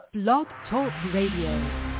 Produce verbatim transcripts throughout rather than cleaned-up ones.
Blog Talk Radio.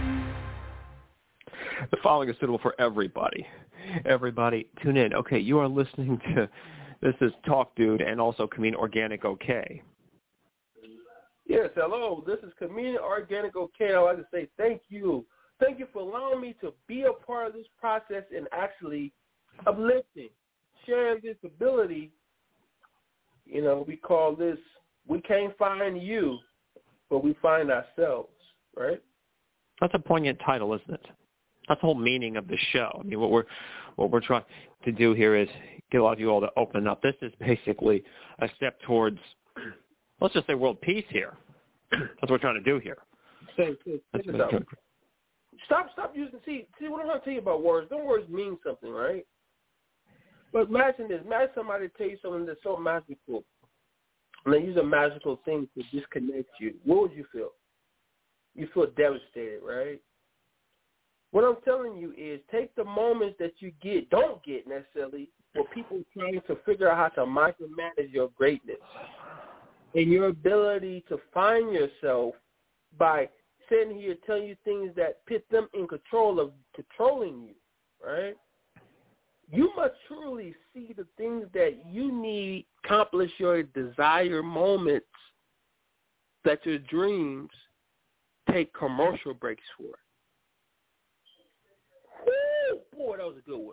The following is suitable for everybody. Everybody, tune in. Okay, you are listening to, this is Talk Dude and also Comedian Organic OK. Yes, hello. This is Comedian Organic OK. I'd like to say thank you. Thank you for allowing me to be a part of this process and actually uplifting, sharing this ability. You know, we call this, we can't find you, but we find ourselves, right? That's a poignant title, isn't it? That's the whole meaning of the show. I mean, what we're what we're trying to do here is get a lot of you all to open up. This is basically a step towards, let's just say, world peace here. That's what we're trying to do here. Say, say, That's say what Stop, stop using. See, see what I'm trying to tell you about words. Them words mean something, right? But imagine this. Imagine somebody tell you something that's so magical, and they use a magical thing to disconnect you. What would you feel? You feel devastated, right? What I'm telling you is take the moments that you get, don't get necessarily, where people trying to figure out how to micromanage your greatness and your ability to find yourself by sitting here telling you things that put them in control of controlling you, right? You must truly see the things that you need to accomplish your desire moments that your dreams take commercial breaks for. Woo! Boy, that was a good one.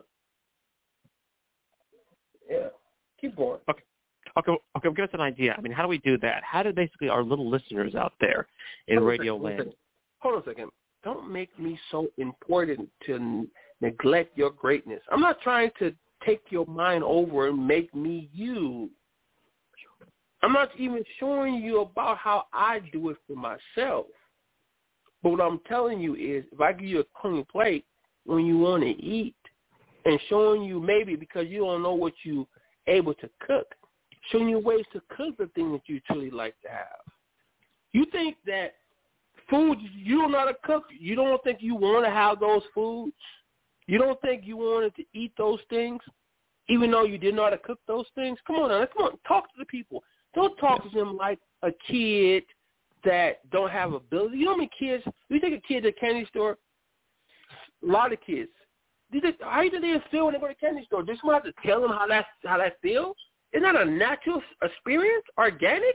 Yeah. Keep going. Okay. Okay, okay, give us an idea. I mean, how do we do that? How do basically our little listeners out there in Hold radio on land? Hold on a second. Don't make me so important to n- neglect your greatness. I'm not trying to take your mind over and make me you. I'm not even showing you about how I do it for myself. But what I'm telling you is if I give you a clean plate when you want to eat and showing you maybe because you don't know what you're able to cook, showing you ways to cook the thing that you truly like to have. You think that food, you don't know how to cook, you don't think you want to have those foods, you don't think you wanted to eat those things, even though you didn't know how to cook those things? Come on now, come on, talk to the people. Don't talk to them like a kid that don't have ability. You know how many kids, you take a kid to a candy store, a lot of kids, they, how do they feel when they go to the candy store? Does someone have to tell them how that, how that feels? Isn't that a natural experience, organic?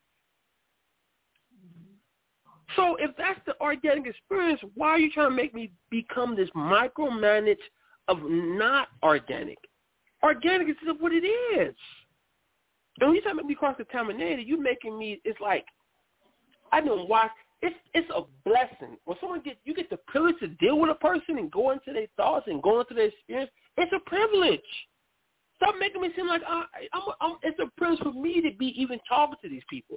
So if that's the organic experience, why are you trying to make me become this micromanage of not organic? Organic is just what it is. And when you try to make me cross-contaminated, you making me, it's like, I don't watch, it's it's a blessing. When someone gets, you get the privilege to deal with a person and go into their thoughts and go into their experience, it's a privilege. Stop making me seem like I, I'm, I'm, it's a privilege for me to be even talking to these people.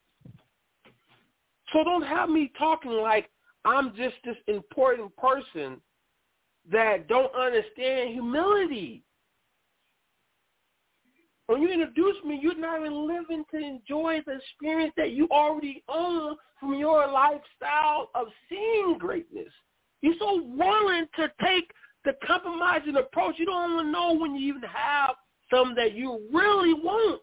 So don't have me talking like I'm just this important person that don't understand humility. When you introduce me, you're not even living to enjoy the experience that you already own from your lifestyle of seeing greatness. You're so willing to take the compromising approach. You don't even know when you even have something that you really want.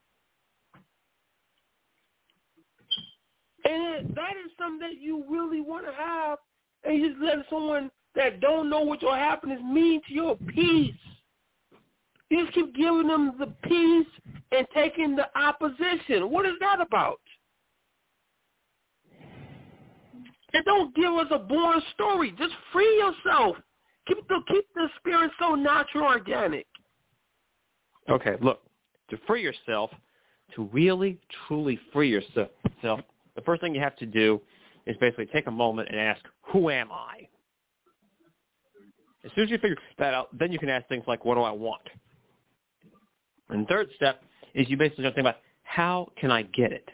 And that is something that you really want to have, and you just let someone that don't know what your happiness means to your peace. You just keep giving them the peace and taking the opposition. What is that about? And don't give us a boring story. Just free yourself. Keep the keep the spirit so natural, organic. Okay, look, to free yourself, to really, truly free yourself, the first thing you have to do is basically take a moment and ask, who am I? As soon as you figure that out, then you can ask things like, what do I want? And the third step is you basically think about, how can I get it?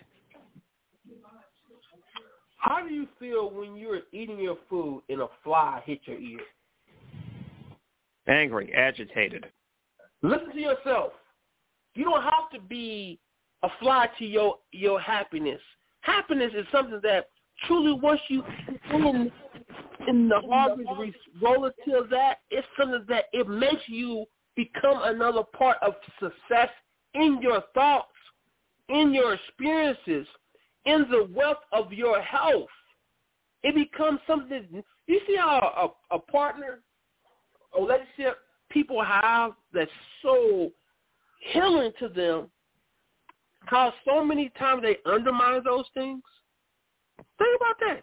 How do you feel when you're eating your food and a fly hit your ear? Angry, agitated. Listen to yourself. You don't have to be a fly to your, your happiness. Happiness is something that truly once you in, in the harvest roller till that, it's something that it makes you become another part of success in your thoughts, in your experiences, in the wealth of your health. it becomes something. You see how a, a partner, a relationship people have that's so healing to them, how so many times they undermine those things? Think about that.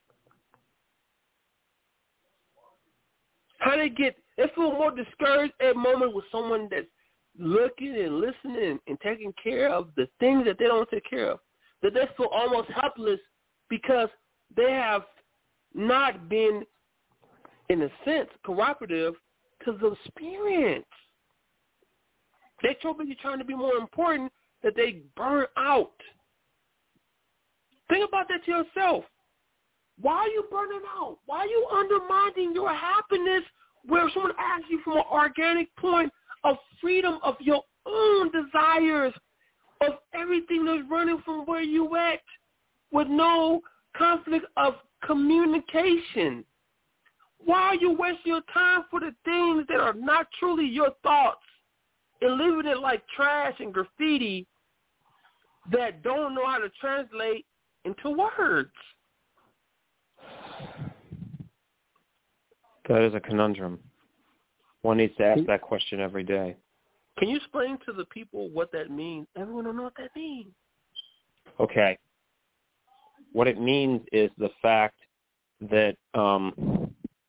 How they get, they feel more discouraged at a moment with someone that's looking and listening and, and taking care of the things that they don't take care of, that they feel almost helpless because they have not been, in a sense, cooperative because of experience. They're so busy trying to be more important that they burn out. Think about that to yourself. Why are you burning out? Why are you undermining your happiness where someone asks you from an organic point of freedom of your own desires, of everything that's running from where you at with no conflict of communication? Why are you wasting your time for the things that are not truly your thoughts and leaving it like trash and graffiti that don't know how to translate into words? That is a conundrum. One needs to ask that question every day. Can you explain to the people what that means? Everyone don't know what that means. Okay. What it means is the fact that um,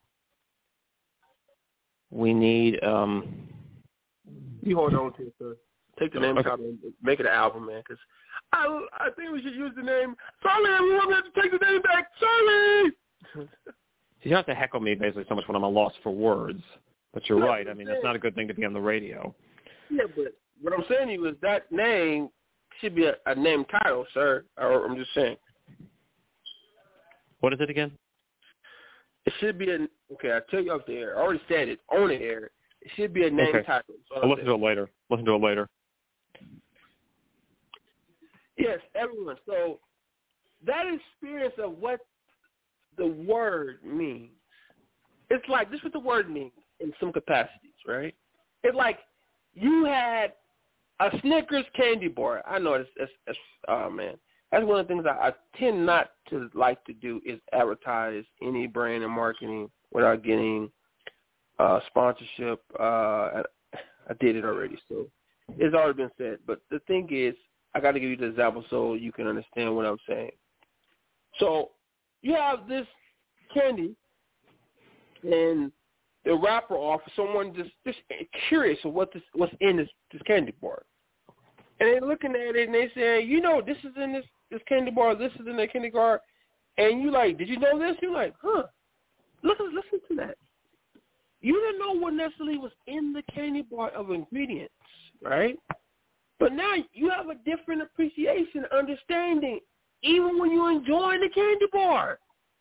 we need... Um, you hold on to it, sir. Take the name okay. out and make it an album, man, because I, I think we should use the name. Charlie, everyone have to take the name back. Charlie! You don't have to heckle me basically so much when I'm a loss for words. But you're right. I mean, that's not a good thing to be on the radio. Yeah, but what I'm saying to you is that name should be a, a name title, sir. Or I'm just saying. What is it again? It should be a, okay, I'll tell you off the air. I already said it on the air. It should be a name okay. title. I'll listen to it later. Listen to it later. Yes, everyone. So that experience of what the word means, it's like, this is what the word means in some capacities, right? It's like you had a Snickers candy bar. I know it's, it's, it's oh, man. That's one of the things I, I tend not to like to do is advertise any brand and marketing without getting uh, sponsorship. Uh, I, I did it already, so it's already been said. But the thing is, I got to give you the example so you can understand what I'm saying. So you have this candy, and the wrapper off, someone just, just curious of what this, what's in this, this candy bar. And they're looking at it, and they say, you know, this is in this, this candy bar, this is in that candy bar. And you like, did you know this? You're like, huh, listen, listen to that. You didn't know what necessarily was in the candy bar of ingredients, right? But now you have a different appreciation, understanding, even when you're enjoying the candy bar.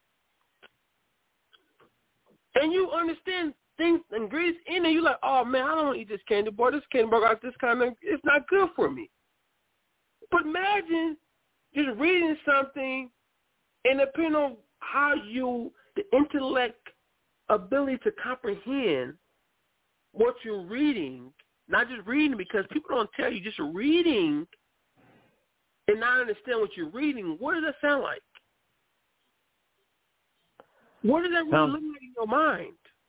And you understand things, ingredients in it. You're like, oh, man, I don't want to eat this candy bar. This candy bar got this kind of, it's not good for me. But imagine just reading something and depending on how you, the intellect ability to comprehend what you're reading, not just reading, because people don't tell you, just reading and not understand what you're reading, what does that sound like? What does that really Sounds, look like in your mind?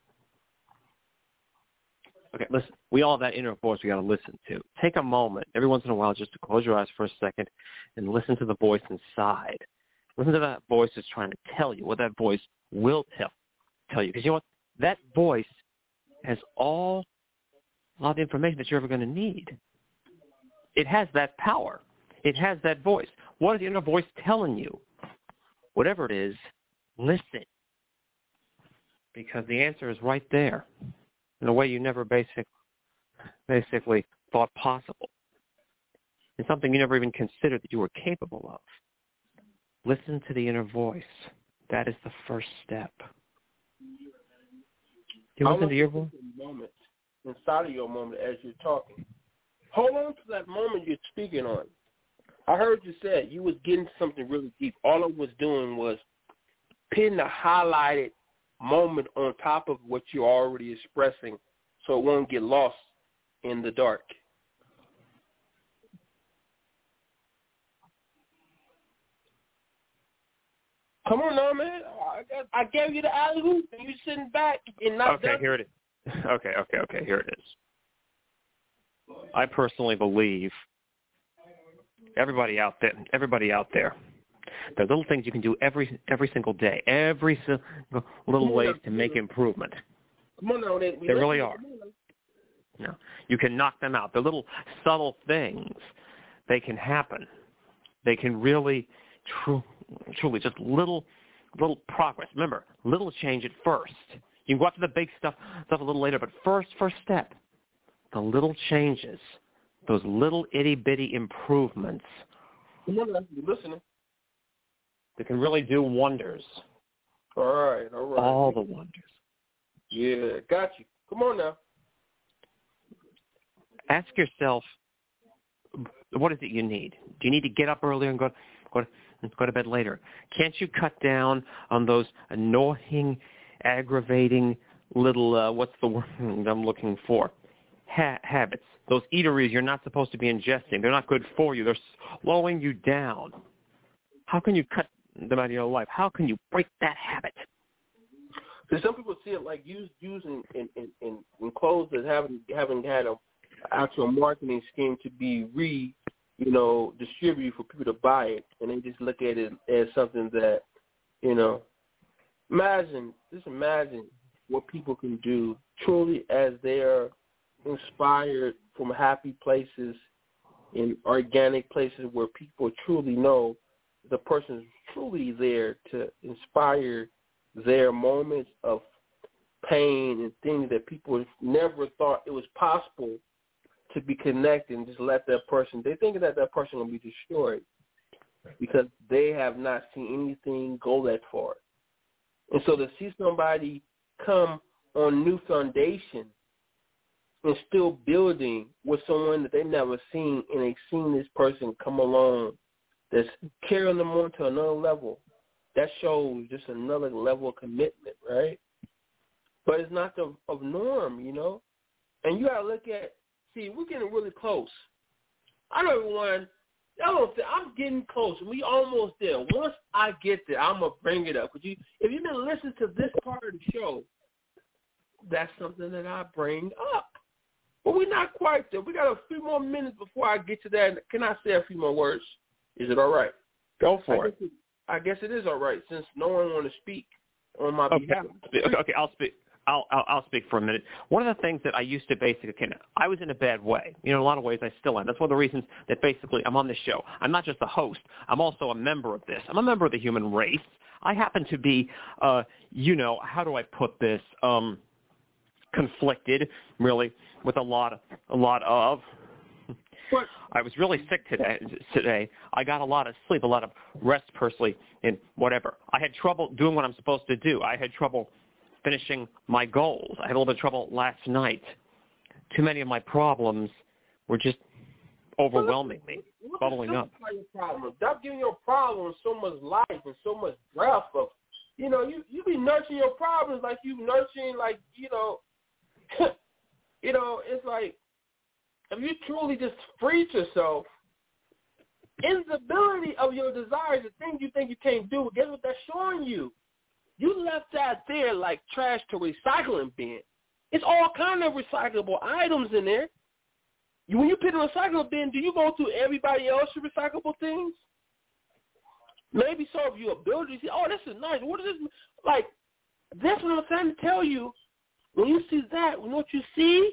Okay, listen, we all have that inner voice we got to listen to. Take a moment every once in a while just to close your eyes for a second and listen to the voice inside. Listen to that voice that's trying to tell you what that voice will tell tell you. Because you know what? That voice has all, all the information that you're ever going to need. It has that power. It has that voice. What is the inner voice telling you? Whatever it is, listen. Because the answer is right there in a way you never basic, basically thought possible. It's something you never even considered that you were capable of. Listen to the inner voice. That is the first step. You listen to your voice? Moment inside of your moment as you're talking. Hold on to that moment you're speaking on. I heard you said you was getting something really deep. All I was doing was pinning a highlighted moment on top of what you're already expressing so it won't get lost in the dark. Come on now, man. I, I gave you the alley hoop, and you sitting back and not Okay, done. here it is. Okay, okay, okay, here it is. I personally believe everybody out there, everybody out there, there are little things you can do every every single day, every single little ways to make improvement. Come on now, they, there really are. No, you can knock them out. They're little subtle things. They can happen. They can really, tru- truly, just little, little progress. Remember, little change at first. You can go after the big stuff, stuff a little later, but first, first step, the little changes, those little itty-bitty improvements. You're listening. They can really do wonders. All right, all right. All the wonders. Yeah, got you. Come on now. Ask yourself, what is it you need? Do you need to get up earlier and go, go, to, go to bed later? Can't you cut down on those annoying, aggravating little, uh, what's the word I'm looking for, ha- habits, those eateries you're not supposed to be ingesting? They're not good for you. They're slowing you down. How can you cut them out of your life? How can you break that habit? So some people see it like use, using in, in, in, in clothes that haven't haven't had a actual marketing scheme to be re, you know, distributed for people to buy it, and they just look at it as something that, you know, imagine, just imagine what people can do truly as they are inspired from happy places, in organic places where people truly know the person is truly there to inspire their moments of pain and things that people never thought it was possible to be connected, and just let that person, they think that that person will be destroyed because they have not seen anything go that far. And so to see somebody come on new foundation and still building with someone that they've never seen, and they've seen this person come along that's carrying them on to another level, that shows just another level of commitment, right? But it's not the of norm, you know? And you got to look at, see, we're getting really close. I know everyone, I don't think, I'm getting close. We almost there. Once I get there, I'm going to bring it up. Could you, if you've been listening to this part of the show, that's something that I bring up. But we're not quite there. We got a few more minutes before I get to that. Can I say a few more words? Is it all right? Go for I it. Guess it. I guess it is all right since no one want to speak on my okay. behalf. Okay, okay, I'll speak. I'll, I'll I'll speak for a minute. One of the things that I used to basically, I was in a bad way. You know, in a lot of ways I still am. That's one of the reasons that basically I'm on this show. I'm not just a host. I'm also a member of this. I'm a member of the human race. I happen to be, uh, you know, how do I put this, um, conflicted, really, with a lot of, a lot of, What? I was really sick today. Today, I got a lot of sleep, a lot of rest personally, and whatever. I had trouble doing what I'm supposed to do. I had trouble finishing my goals. I had a little bit of trouble last night. Too many of my problems were just overwhelming me, bubbling up. Your problems. Stop giving your problems so much life and so much breath of, you know, you you be nurturing your problems like you nurturing, like, you know, you know, it's like, if you truly just freed yourself, instability of your desires, the things you think you can't do, guess what that's showing you? You left that there like trash to recycling bin. It's all kind of recyclable items in there. You, when you put in a recycling bin, do you go through everybody else's recyclable things? Maybe so if you're a builder, you see, oh, this is nice. What is this? Like, that's what I'm trying to tell you. When you see that, you know what you see?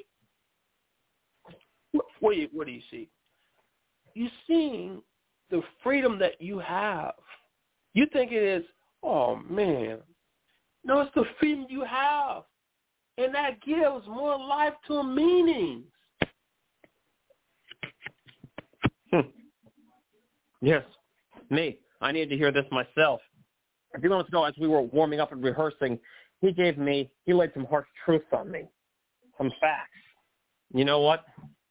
What do you, what do you see? You're seeing the freedom that you have. You think it is, oh, man. No, it's the freedom you have. And that gives more life to meanings. Hmm. Yes, me. I needed to hear this myself. A few moments ago, as we were warming up and rehearsing, he gave me, he laid some harsh truths on me, some facts. You know what?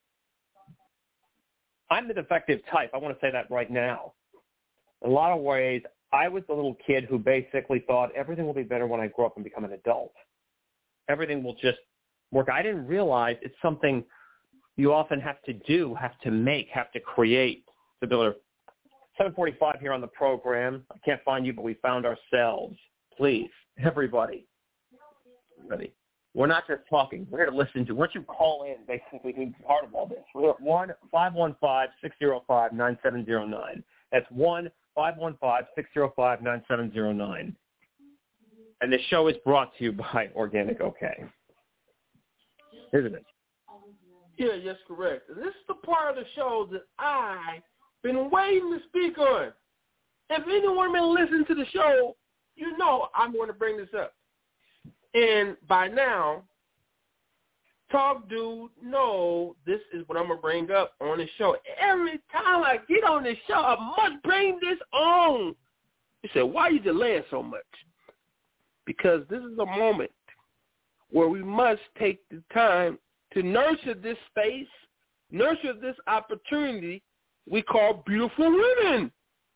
I'm the defective type. I want to say that right now. In a lot of ways, I was the little kid who basically thought everything will be better when I grow up and become an adult. Everything will just work. I didn't realize it's something you often have to do, have to make, have to create. seven forty-five here on the program. I can't find you, but we found ourselves. please, everybody, everybody, we're not just talking. We're here to listen to. Why don't you call in, basically, to be part of all this? We're at one five one five, six zero five, nine seven zero nine. That's one five one five, six zero five, nine seven zero nine. And the show is brought to you by Organic OK. Isn't it? Yeah, yes, correct. This is the part of the show that I've been waiting to speak on. If anyone been listening to the show, you know I'm going to bring this up. And by now, Talk Dude, no, this is what I'm going to bring up on the show. Every time I get on this show, I must bring this on. You said, why are you delaying so much? Because this is a moment where we must take the time to nurture this space, nurture this opportunity we call beautiful women.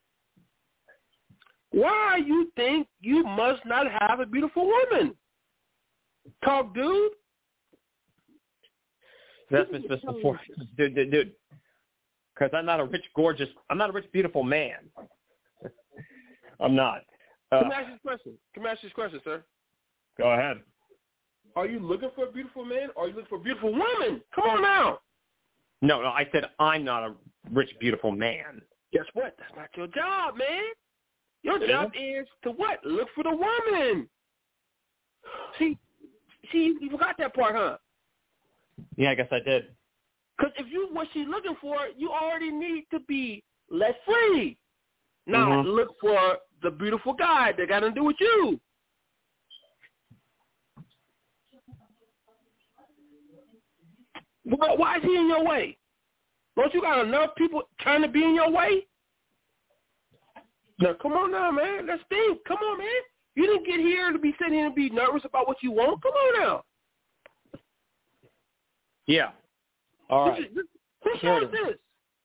Why you think you must not have a beautiful woman? Talk, dude. That's just before, dude, dude, dude. Because I'm not a rich, gorgeous, I'm not a rich, beautiful man. I'm not. Uh, Can I ask you this question? Can I ask you this question, sir? Go ahead. Are you looking for a beautiful man, or are you looking for a beautiful woman? Come on now. No, no, I said I'm not a rich, beautiful man. Guess what? That's not your job, man. Your It job isn't? is to what? Look for the woman. See, see, you forgot that part, huh? Yeah, I guess I did. Because if you what she's looking for, you already need to be less free. Not Mm-hmm. look for the beautiful guy that got to do with you. Why, why is he in your way? Don't you got enough people trying to be in your way? Now, come on now, man. Let's think. Come on, man. You didn't get here to be sitting here and be nervous about what you want. Come on now. Yeah. All right. This, who Here it shows is. this?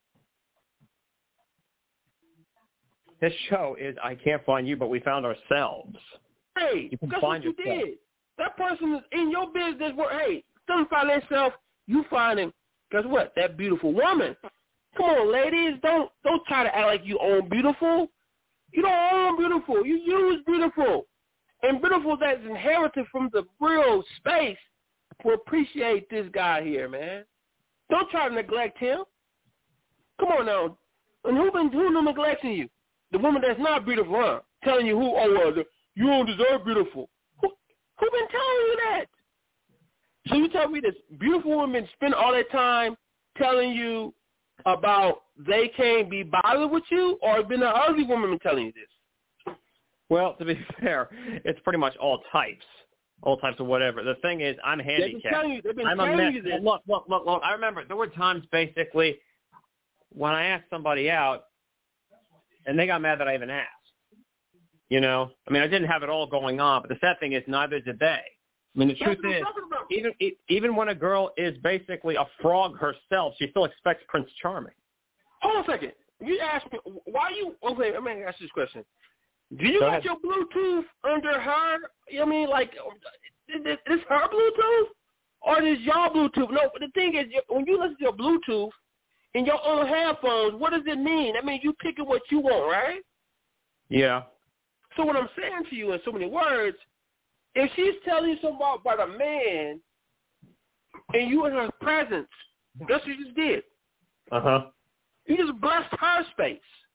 This show is I Can't Find You, But We Found Ourselves. Hey, You can guess find what you yourself. did? That person is in your business where, hey, doesn't find themselves, you find him, guess what? That beautiful woman. Come on, ladies, don't don't try to act like you own beautiful. You don't own beautiful. You use beautiful. And beautiful that's inherited from the real space will appreciate this guy here, man. Don't try to neglect him. Come on now. And who been who been neglecting you? The woman that's not beautiful, huh? Telling you who, oh, well, the, you don't deserve beautiful. Who, who been telling you that? So you tell me this beautiful women spend all their time telling you about they can't be bothered with you, or been the ugly woman telling you this? Well, to be fair, it's pretty much all types, all types of whatever. The thing is, I'm handicapped. They've been telling you, they've been I'm a telling mess. you this. Look, look, look, look. I remember there were times basically when I asked somebody out, and they got mad that I even asked. You know, I mean, I didn't have it all going on, but the sad thing is, neither did they. I mean, the That's truth what I'm is, talking about. even even when a girl is basically a frog herself, she still expects Prince Charming. Hold on a second. You asked me, why you, okay, I'm going to ask you this question. Do you Go got ahead. your Bluetooth under her, you know what I mean, like, is this is her Bluetooth or is y'all Bluetooth? No, but the thing is, when you listen to your Bluetooth in your own headphones, what does it mean? I mean, you picking what you want, right? Yeah. So what I'm saying to you in so many words, if she's telling you something about, about a man and you in her presence, that's what you just did. Uh-huh. You just blessed her space.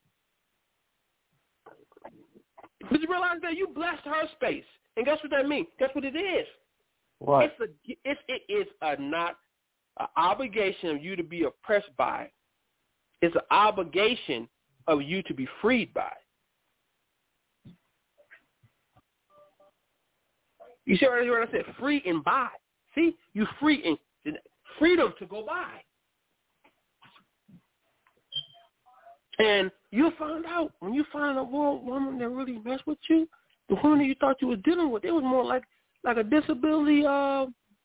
Did you realize that you blessed her space? And guess what that means? Guess what it is? What? It's a it's it is a not an obligation of you to be oppressed by. It's an obligation of you to be freed by. You see what I said? Free and by. See, you free and freedom to go by. And you find out, when you find a woman that really messed with you, the woman that you thought you were dealing with, it was more like like a disability, uh,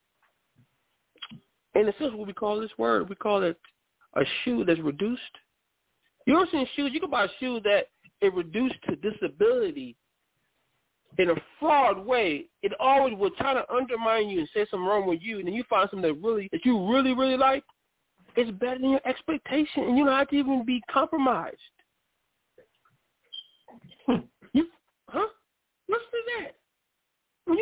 in a sense, what we call this word, we call it a shoe that's reduced. You ever seen shoes? You can buy a shoe that it reduced to disability in a fraud way. It always will try to undermine you and say something wrong with you, and then you find something that really that you really, really like. It's better than your expectation, and you don't have to even be compromised. You, huh? Listen to that.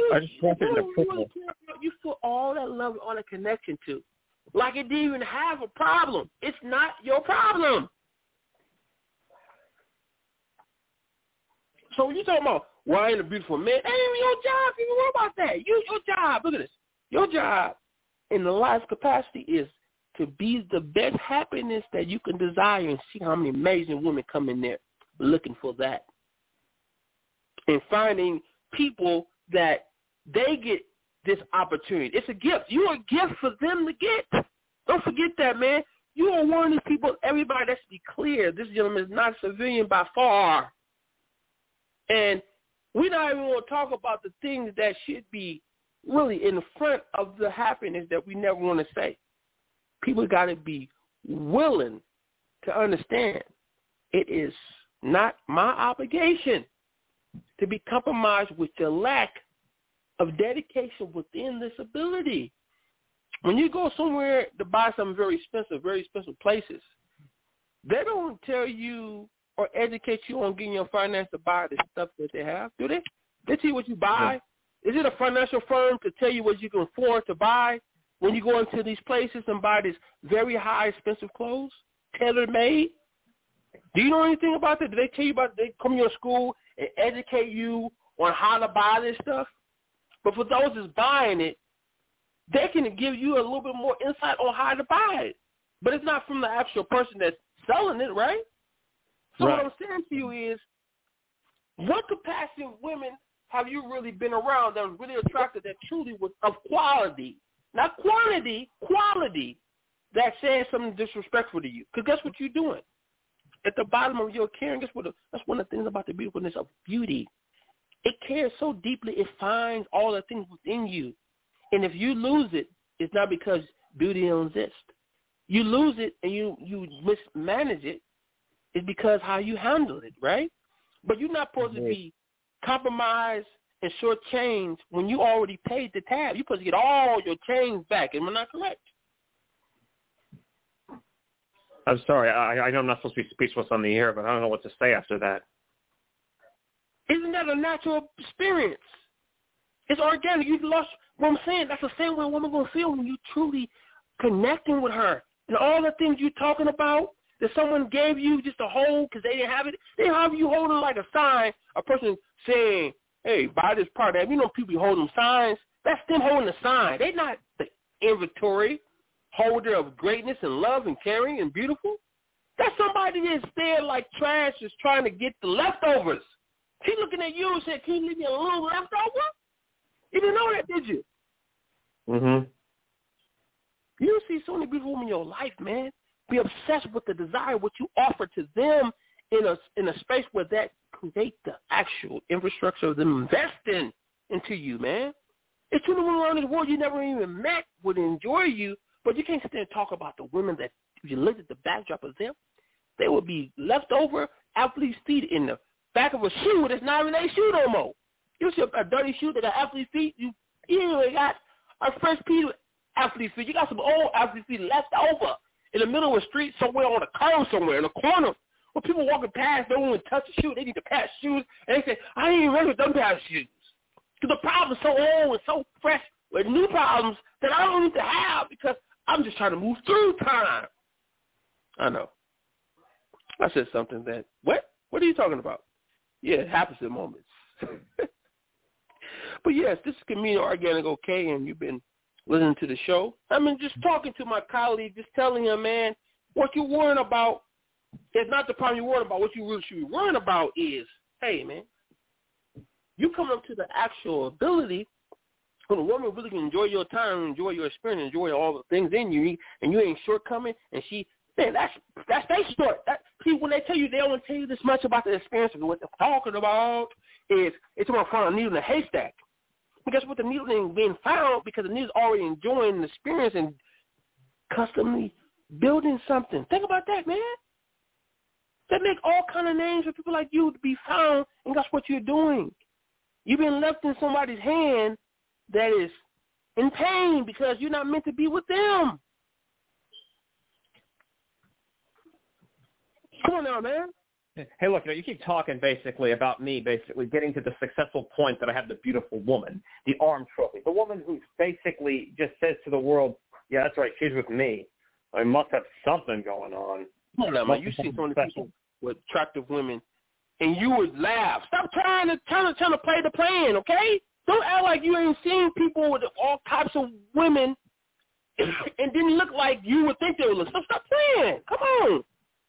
I just want you, to you, really you feel all that love on a connection to. Like it didn't even have a problem. It's not your problem. So when you talking about, well, I ain't a beautiful man, that ain't your job. You worry about that. You, your job, look at this. Your job in the life capacity is to be the best happiness that you can desire and see how many amazing women come in there looking for that. And finding people that they get this opportunity. It's a gift. You're a gift for them to get. Don't forget that, man. You are one of these people, everybody, let's be clear, this gentleman is not a civilian by far. And we're not even going to talk about the things that should be really in front of the happiness that we never want to say. People got to be willing to understand it is not my obligation to be compromised with the lack of dedication within this ability. When you go somewhere to buy something very expensive, very expensive places, they don't tell you or educate you on getting your finance to buy the stuff that they have, do they? They tell you what you buy. Yeah. Is it a financial firm to tell you what you can afford to buy when you go into these places and buy these very high expensive clothes, tailor-made? Do you know anything about that? Do they tell you about, they come to your school and educate you on how to buy this stuff? But for those that's buying it, they can give you a little bit more insight on how to buy it. But it's not from the actual person that's selling it, right? So right. What I'm saying to you is, what capacity of women have you really been around that was really attractive, that truly was of quality, not quantity, quality, that says something disrespectful to you? Because guess what you're doing? At the bottom of your caring, guess what? That's one of the things about the beautifulness of beauty. It cares so deeply, it finds all the things within you. And if you lose it, it's not because beauty don't exist. You lose it and you, you mismanage it, it's because how you handle it, right? But you're not supposed mm-hmm. to be compromised and shortchanged when you already paid the tab. You're supposed to get all your change back. Am I not correct? I'm sorry. I, I know I'm not supposed to be speechless on the air, but I don't know what to say after that. Isn't that a natural experience? It's organic. You've lost what I'm saying. That's the same way a woman going to feel when you truly connecting with her. And all the things you're talking about that someone gave you just to hold because they didn't have it, they have you holding like a sign, a person saying, hey, buy this product. You know people holding signs. That's them holding a sign. They're not the inventory holder of greatness and love and caring and beautiful. That's somebody that's there like trash is trying to get the leftovers. She's looking at you and said, can you leave me a little leftover? You didn't know that, did you? Mm-hmm. You see so many beautiful women in your life, man. Be obsessed with the desire, what you offer to them in a in a space where that create the actual infrastructure of them investing into you, man. It's too many women around this world you never even met would enjoy you, but you can't sit there and talk about the women that, if you look at the backdrop of them, they would be leftover athlete's feet in the back of a shoe that's not even a shoe no more. You see a, a dirty shoe that got athlete feet, you, you got a fresh piece of athlete feet. You got some old athlete feet left over in the middle of a street somewhere on a curve somewhere in a corner where people walking past don't even touch the shoe. They need to pass shoes. And they say, I ain't even ready with them pair of shoes. Because the problem is so old and so fresh with new problems that I don't need to have because I'm just trying to move through time. I know. I said something that, what? What are you talking about? Yeah, it happens in moments. But yes, this is Community Organic OK, and you've been listening to the show. I mean, just talking to my colleague, just telling him, man, what you're worrying about is not the problem you're worrying about. What you really should be worrying about is, hey, man, you come up to the actual ability when a woman really can enjoy your time, enjoy your experience, enjoy all the things in you, and you ain't shortcoming, and she, man, that's that's they short. That, see, when they tell you, they don't tell you this much about the experience of what they're talking about is it's about finding a needle in a haystack. And guess what? The needle ain't being found because the needle's already enjoying the experience and customly building something. Think about that, man. They make all kind of names for people like you to be found, and guess what you're doing? You've been left in somebody's hand that is in pain because you're not meant to be with them. Come on now, man. Hey, look, you know, you keep talking basically about me basically getting to the successful point that I have the beautiful woman, the arm trophy, the woman who basically just says to the world, yeah, that's right, she's with me. I must have something going on. No, no, man. You see so many people with attractive women, and you would laugh. Stop trying to trying to, trying to play the plan, okay? Don't act like you ain't seen people with all types of women and didn't look like you would think they would look. Stop, stop playing. Come on.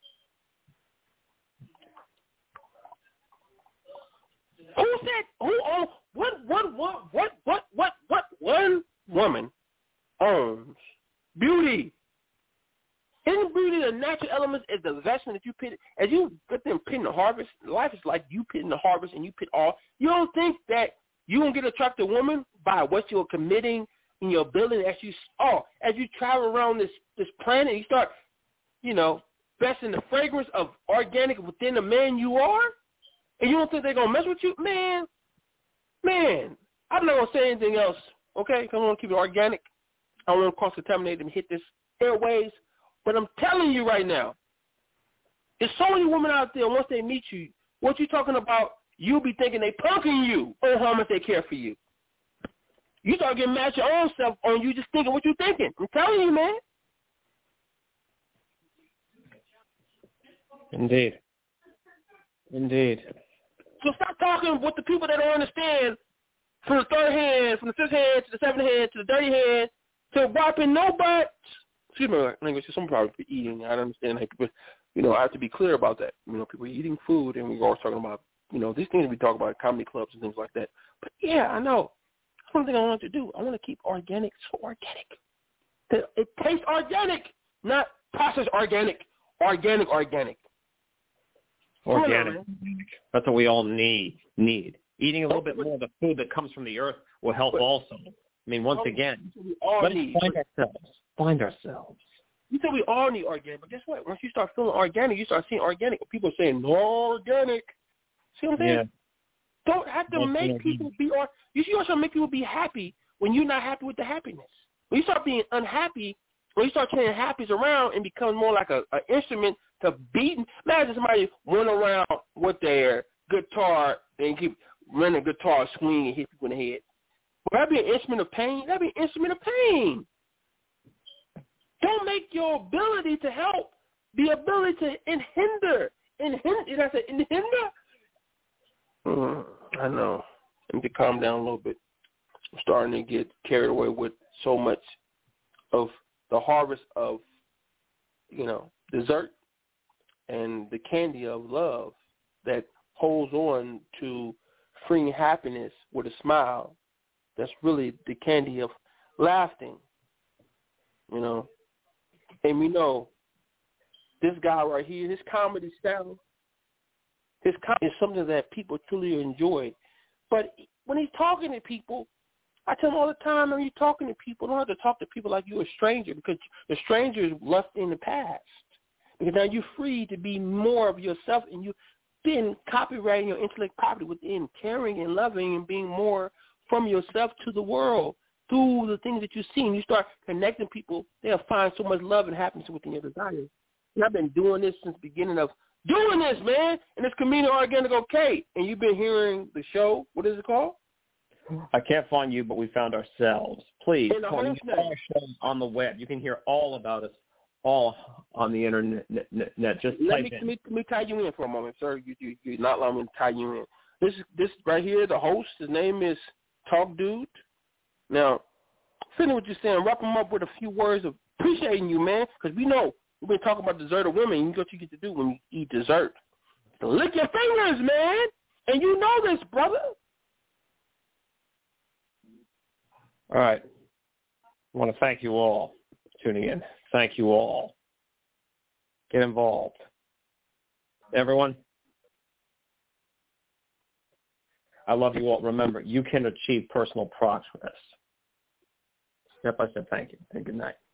Who said who own what what what what what what what one woman owns beauty? Isn't beauty the natural elements is the investment that you put as you get them pitting the harvest? Life is like you pitting the harvest and you pit all. You don't think that you gonna get attracted to a woman by what you're committing in your ability as you oh as you travel around this this planet, you start, you know, investing the fragrance of organic within the man you are, and you don't think they're gonna mess with you, man, man. I'm not gonna say anything else, okay? Because I want to keep it organic. I don't want to cross contaminate and hit this airways. But I'm telling you right now, there's so many women out there, once they meet you, what you talking about, you'll be thinking they punking you on how much they care for you. You start getting mad at your own self on you just thinking what you're thinking. I'm telling you, man. Indeed. Indeed. So stop talking with the people that don't understand from the third hand, from the fifth hand to the seventh hand to the dirty hand to wiping no butts. Excuse me, language. Some probably be eating. I don't understand how people, you know, I have to be clear about that. You know, people are eating food, and we're always talking about, you know, these things we talk about, comedy clubs and things like that. But yeah, I know. That's one thing I want to do. I want to keep organic so organic. It tastes organic, not processed organic. Organic, organic. Organic. On, that's what we all need. Need eating a little bit more of the food that comes from the earth will help but, also. I mean, once again, let's need. find ourselves. Find ourselves. You said we all need organic, but guess what? Once you start feeling organic, you start seeing organic. People are saying no organic. See what I'm saying? Yeah. Don't have to That's make people be or you should also make people be happy when you're not happy with the happiness. When you start being unhappy, when you start turning happiness around and become more like a, a instrument to beat. Imagine somebody run around with their guitar and keep running a guitar swing and hit people in the head. Would that be an instrument of pain? That'd be an instrument of pain. Don't make your ability to help the ability to hinder. Hinder. Did I say hinder? Mm, I know. I need to calm down a little bit. I'm starting to get carried away with so much of the harvest of, you know, dessert and the candy of love that holds on to freeing happiness with a smile. That's really the candy of laughing, you know. And we know this guy right here, his comedy style, his comedy is something that people truly enjoy. But when he's talking to people, I tell him all the time, when you're talking to people, don't have to talk to people like you're a stranger, because the stranger is left in the past. Because now you're free to be more of yourself, and you've been copywriting your intellect property within, caring and loving and being more from yourself to the world. Through the things that you see, and you start connecting people, they'll find so much love and happiness within your desires. And I've been doing this since the beginning of doing this, man. And it's Comedian Organic OK. And you've been hearing the show. What is it called? I Can't Find You, But We Found Ourselves. Please, come on, you can our show on the web. You can hear all about us all on the internet. Just let type me, in. Let me, let me tie you in for a moment, sir. You, you, you're not allowing me to tie you in. This, this right here, the host, his name is Talk Dude. Now, finish what you're saying. Wrap them up with a few words of appreciating you, man, because we know we've been talking about dessert of women. You know what you get to do when you eat dessert. Lick your fingers, man, and you know this, brother. All right. I want to thank you all for tuning in. Thank you all. Get involved. Everyone, I love you all. Remember, you can achieve personal progress. Step by step, thank you, and good night.